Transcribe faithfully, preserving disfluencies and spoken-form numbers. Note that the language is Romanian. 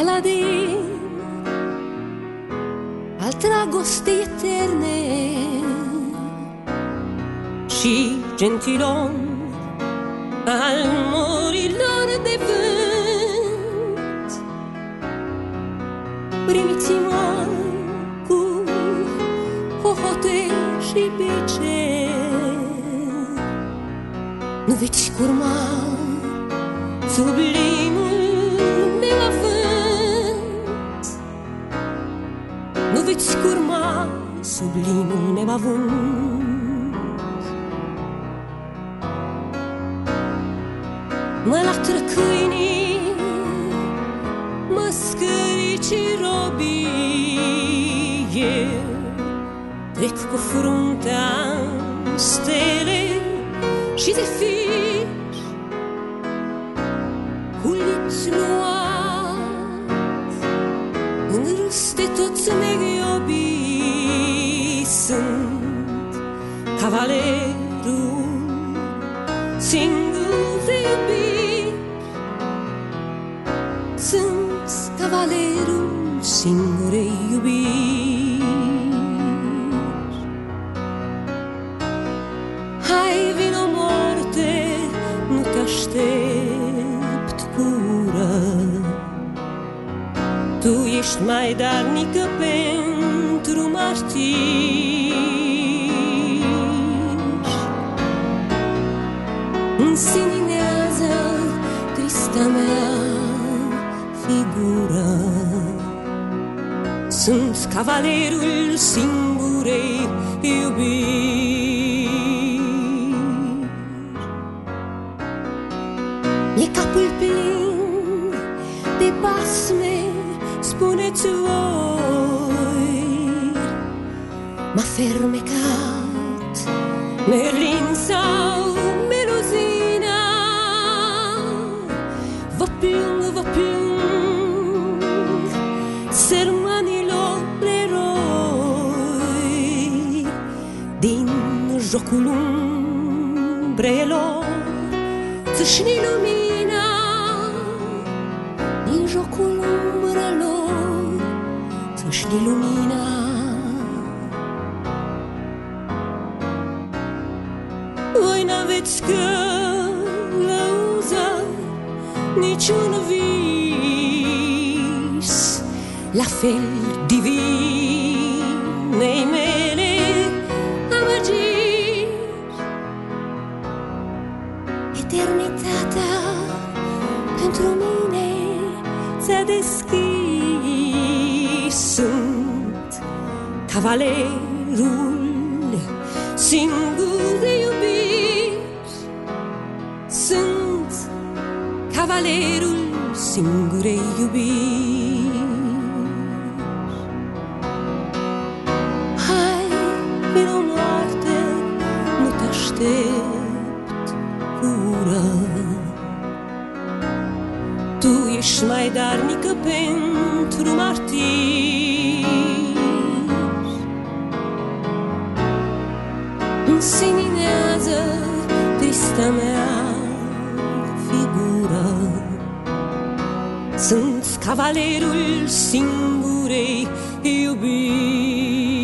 paladin al dragostei eterne și gentilom al morilor de vânt. Primiți-mă cu hohote și bice, nu veți curma sublimul meu avânt, nu veți curma sublimul meu avânt. Mă latră câinii, mă scărici robii, eu trec cu fruntea stele și zefiri, huliți luați, în râste toți neghiobii. Sunt cavalerul singur de iubiri, sunt cavalerul singurei iubiri. Hai, vino moarte, nu te aștept cu ură, tu ești mai darnică pentru martiri. Însininează trista mea figură, sunt cavalerul singurei iubiri. E capul plin de basme, spuneți voi, m-a fermecat Merlin sau Meluzina. Vă plâng, vă plâng, sărmanilor eroi, din jocul umbrelor țâșni lumina, din jocul umbrelor țâșni lumina. Voi n-aveți călăuză, niciun vis la fel divinei mele amăgiri. Eternitatea pentru mine ți-a deschis. Sunt cavalerul singur de iubiri, sunt cavalerul singurei iubiri. Hai, vino moarte, nu te aștept cu ură, tu ești mai darnică pentru martiri. Însininează trista mea figură, sunt cavalerul singurei iubiri.